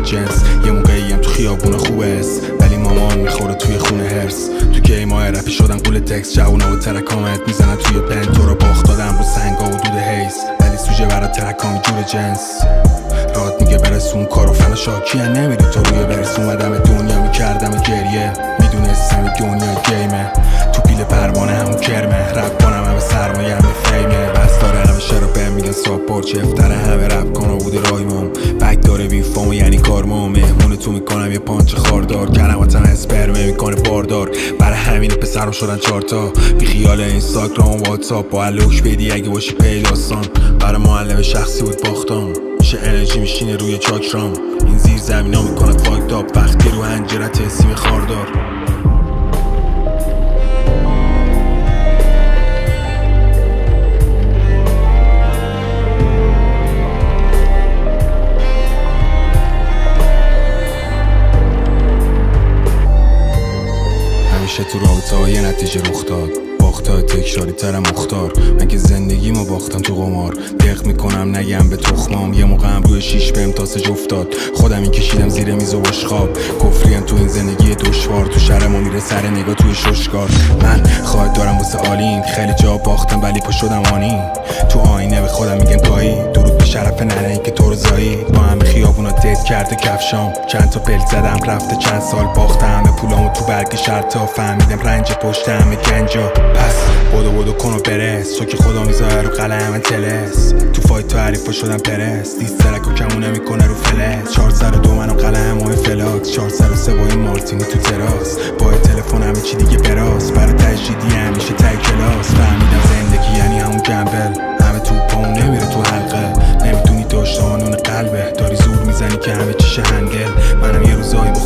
جنس. یه موقعی هم تو خیابون خوبه است ولی مامان میخوره توی خونه هرس. تو گیمای رپی شدن قول تکس، جوونا و ترکامت میزنن توی پن. تو رو باخت دادم رو سنگا و دود هیس ولی سوژه برا ترکام جور جنس. راد میگه برسون کارو فنا شاکیه، نمیری تو روی برس. اومدم دنیا میکردم گریه، میدونستم دنیا گیمه. تو پیل پروانه همون کرمه، رپ کنم همه سرمایه همه فیمه. بس داره همه شرابه میگن ساپورت، چفتره همه رپ کنم بوده رایمم. بک داره بی فامو یعنی کارمو، مهمون تو میکنم یه پانچ خاردار. کلماتم اسپرمه میکنه باردار، برای همین پسرم شدن چارتا. بی خیال اینستاگرام و واتساپ با علوش بدی اگه باشی پیداستان. برای معلم شخصی بود باختم، میشه انرژی میشینه روی چاکرام. این زیر زمینا میکند فاکت آپ وقتی رو هنجرت سیم خاردار. همیشه تو رابطه ها یه نتیجه رخ داد، باختای تکراری ترم مختار. من که زندگی ما باختم تو قمار، دق میکنم نگم به تخمام. یه موقع هم روی شیش بهم تاسه افتاد، خودم این کشیدم زیر میز و بشخاب. کفریم تو این زندگی دشوار، تو شهر ما میره سر نگاه توی ششگار. من خواهد دارم واسه آلین، خیلی جا باختم ولی پا شدم آنی. تو آینه به خودم میگم پایی، درود به شرف ننه که تو رو زایی. با همه خیابونا دید کرده کفشام، چند تا پلک زدم رفته چند سال. باختم همه پولامو تو برگ شرطا، فهمیدم رنج پشت همه گنجا. پس بودو کن و برس، تو که خدا میذاره رو قلم تلس. تو فایت تو حریفا شدم پرس، دیست ترکو کمونه میکنه رو فلس. 402 منو قلم و فلاکس، 403 با این مارتینی تو تراس. با تلفن همه چی دیگه براس، برای تجدیدی همیشه تای کلاس. فهمیدم زندگی یعنی همون گمبل، همه تو پام نمیره تو حلقه. نمیدونی داشت آنون قلبه، داری زور میزنی که همه چیشه هنگل. منم یه روزایی